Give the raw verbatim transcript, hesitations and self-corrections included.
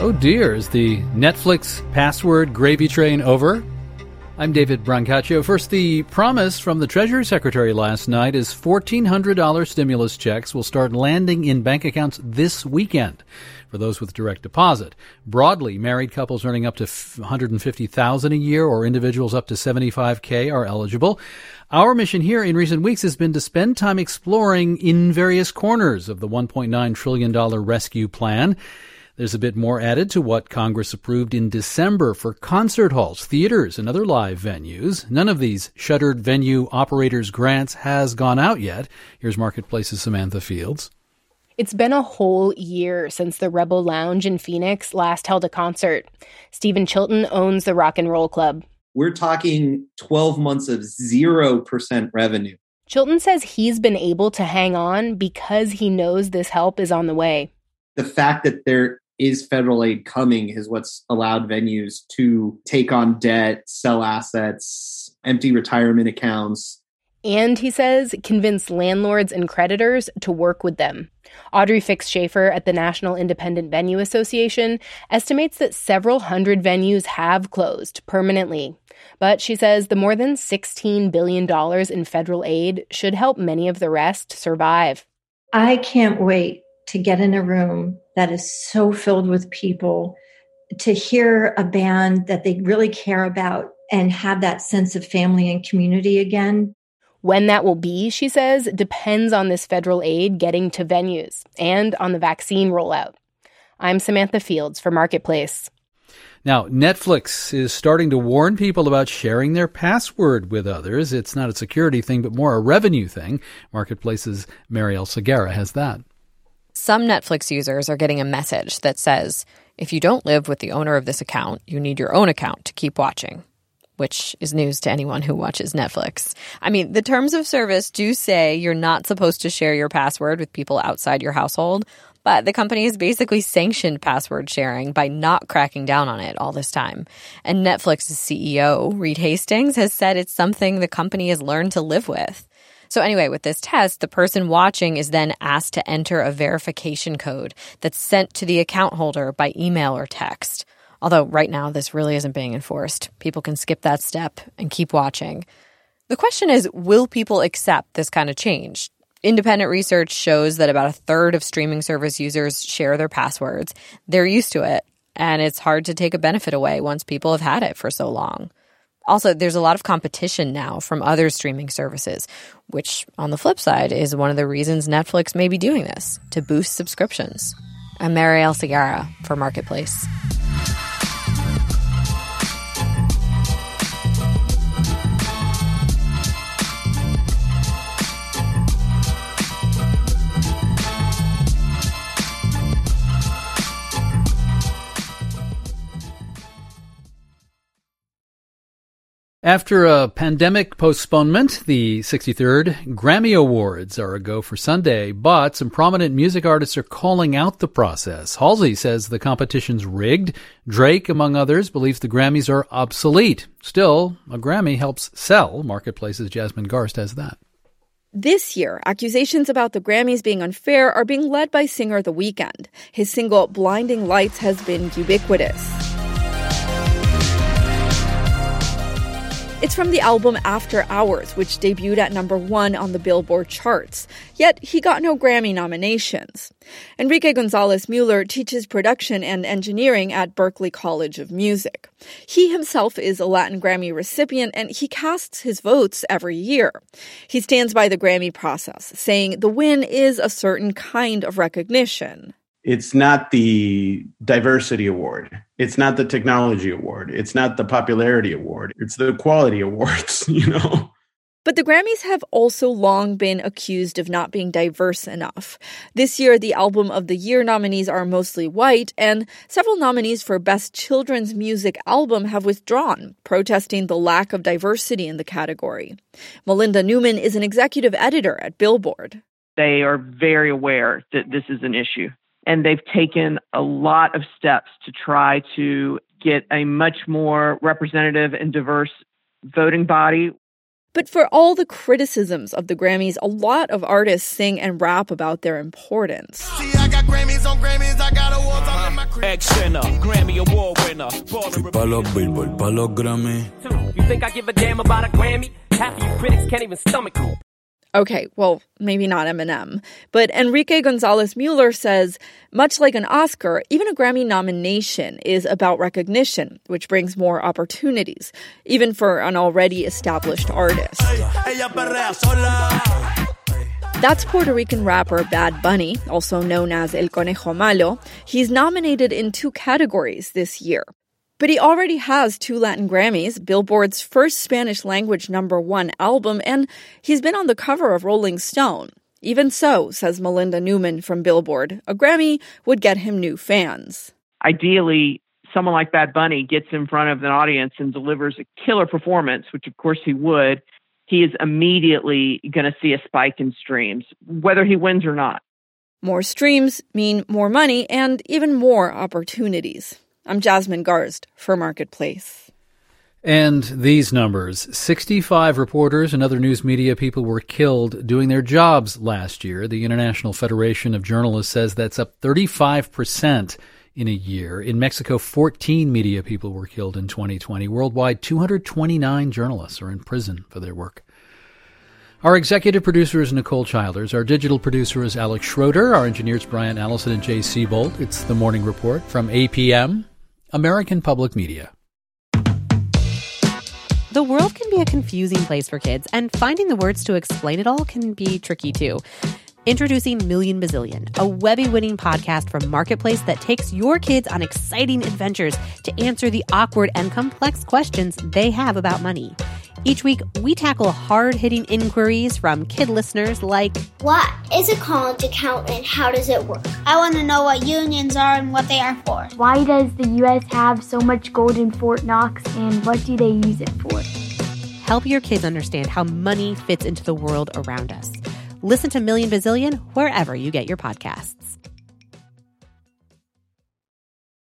Oh dear, is the Netflix password gravy train over? I'm David Brancaccio. First, the promise from the Treasury Secretary last night is fourteen hundred dollars stimulus checks will start landing in bank accounts this weekend for those with direct deposit. Broadly, married couples earning up to one hundred fifty thousand dollars a year or individuals up to seventy-five thousand dollars are eligible. Our mission here in recent weeks has been to spend time exploring in various corners of the one point nine trillion dollars rescue plan. There's a bit more added to what Congress approved in December for concert halls, theaters, and other live venues. None of these shuttered venue operators' grants has gone out yet. Here's Marketplace's Samantha Fields. It's been a whole year since the Rebel Lounge in Phoenix last held a concert. Stephen Chilton owns the Rock and Roll Club. We're talking twelve months of zero percent revenue. Chilton says he's been able to hang on because he knows this help is on the way. The fact that there is federal aid coming is what's allowed venues to take on debt, sell assets, empty retirement accounts. And, he says, convince landlords and creditors to work with them. Audrey Fix-Schaefer at the National Independent Venue Association estimates that several hundred venues have closed permanently. But she says the more than sixteen billion dollars in federal aid should help many of the rest survive. I can't wait to get in a room that is so filled with people, to hear a band that they really care about and have that sense of family and community again. When that will be, she says, depends on this federal aid getting to venues and on the vaccine rollout. I'm Samantha Fields for Marketplace. Now, Netflix is starting to warn people about sharing their password with others. It's not a security thing, but more a revenue thing. Marketplace's Marielle Segarra has that. Some Netflix users are getting a message that says, if you don't live with the owner of this account, you need your own account to keep watching, which is news to anyone who watches Netflix. I mean, the terms of service do say you're not supposed to share your password with people outside your household, but the company has basically sanctioned password sharing by not cracking down on it all this time. And Netflix's C E O, Reed Hastings, has said it's something the company has learned to live with. So anyway, with this test, the person watching is then asked to enter a verification code that's sent to the account holder by email or text. Although right now, this really isn't being enforced. People can skip that step and keep watching. The question is, will people accept this kind of change? Independent research shows that about a third of streaming service users share their passwords. They're used to it, and it's hard to take a benefit away once people have had it for so long. Also, there's a lot of competition now from other streaming services, which, on the flip side, is one of the reasons Netflix may be doing this, to boost subscriptions. I'm Marielle Segarra for Marketplace. After a pandemic postponement, the sixty-third Grammy Awards are a go for Sunday, but some prominent music artists are calling out the process. Halsey says the competition's rigged. Drake, among others, believes the Grammys are obsolete. Still, a Grammy helps sell. Marketplace's Jasmine Garst has that. This year, accusations about the Grammys being unfair are being led by singer The Weeknd. His single Blinding Lights has been ubiquitous. It's from the album After Hours, which debuted at number one on the Billboard charts. Yet, he got no Grammy nominations. Enrique Gonzalez Mueller teaches production and engineering at Berklee College of Music. He himself is a Latin Grammy recipient, and he casts his votes every year. He stands by the Grammy process, saying the win is a certain kind of recognition. It's not the diversity award. It's not the technology award. It's not the popularity award. It's the quality awards, you know? But the Grammys have also long been accused of not being diverse enough. This year, the Album of the Year nominees are mostly white, and several nominees for Best Children's Music Album have withdrawn, protesting the lack of diversity in the category. Melinda Newman is an executive editor at Billboard. They are very aware that this is an issue. And they've taken a lot of steps to try to get a much more representative and diverse voting body. But for all the criticisms of the Grammys, a lot of artists sing and rap about their importance. See, I got Grammys on Grammys, I got awards all in my crib. Ex-sinner, Grammy Award winner. Fui pa' los Billboard, pa' los Grammy. You think I give a damn about a Grammy? Half of you critics can't even stomach me. Okay, well, maybe not Eminem. But Enrique Gonzalez Mueller says, much like an Oscar, even a Grammy nomination is about recognition, which brings more opportunities, even for an already established artist. That's Puerto Rican rapper Bad Bunny, also known as El Conejo Malo. He's nominated in two categories this year. But he already has two Latin Grammys, Billboard's first Spanish-language number one album, and he's been on the cover of Rolling Stone. Even so, says Melinda Newman from Billboard, a Grammy would get him new fans. Ideally, someone like Bad Bunny gets in front of an audience and delivers a killer performance, which of course he would. He is immediately going to see a spike in streams, whether he wins or not. More streams mean more money and even more opportunities. I'm Jasmine Garsd for Marketplace. And these numbers, sixty-five reporters and other news media people were killed doing their jobs last year. The International Federation of Journalists says that's up thirty-five percent in a year. In Mexico, fourteen media people were killed in twenty twenty. Worldwide, two hundred twenty-nine journalists are in prison for their work. Our executive producer is Nicole Childers. Our digital producer is Alex Schroeder. Our engineers, Brian Allison and Jay Seabolt. It's the Morning Report from A P M, American Public Media. The world can be a confusing place for kids, and finding the words to explain it all can be tricky too. Introducing Million Bazillion, a Webby-winning podcast from Marketplace that takes your kids on exciting adventures to answer the awkward and complex questions they have about money. Each week, we tackle hard-hitting inquiries from kid listeners like, what is a college account and how does it work? I want to know what unions are and what they are for. Why does the U S have so much gold in Fort Knox and what do they use it for? Help your kids understand how money fits into the world around us. Listen to Million Bazillion wherever you get your podcasts.